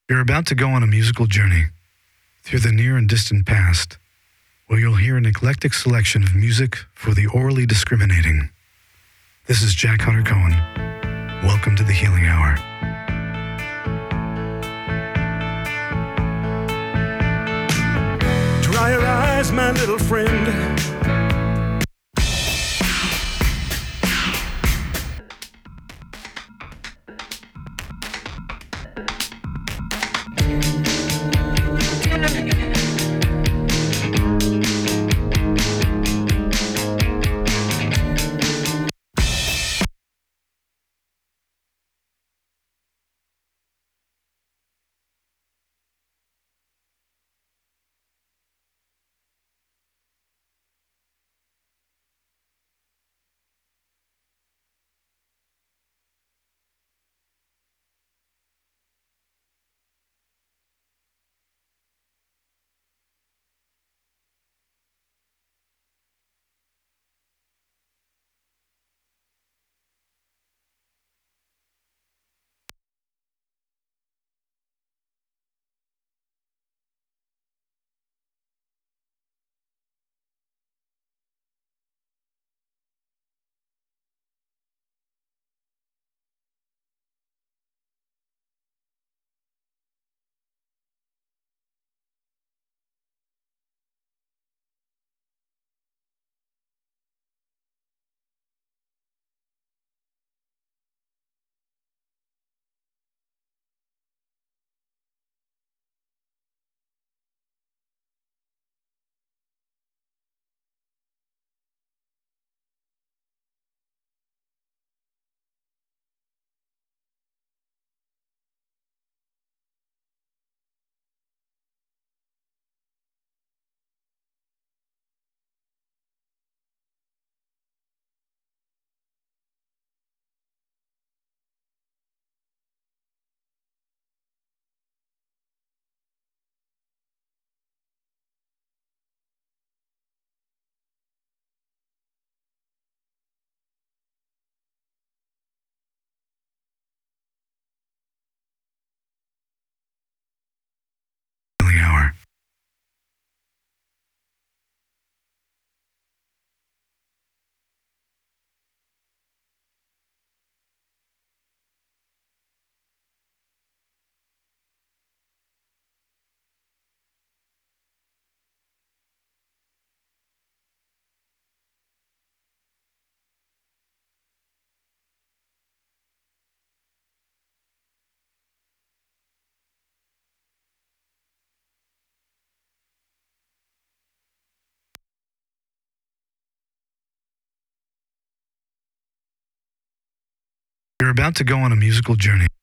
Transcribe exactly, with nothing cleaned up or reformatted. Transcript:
You're about to go on a musical journey through the near and distant past, where you'll hear an eclectic selection of music for the orally discriminating. This is Jack Hunter Cohen. Welcome to the Healing Hour. Dry your eyes, my little friend. Healing Hour. You're about to go on a musical journey.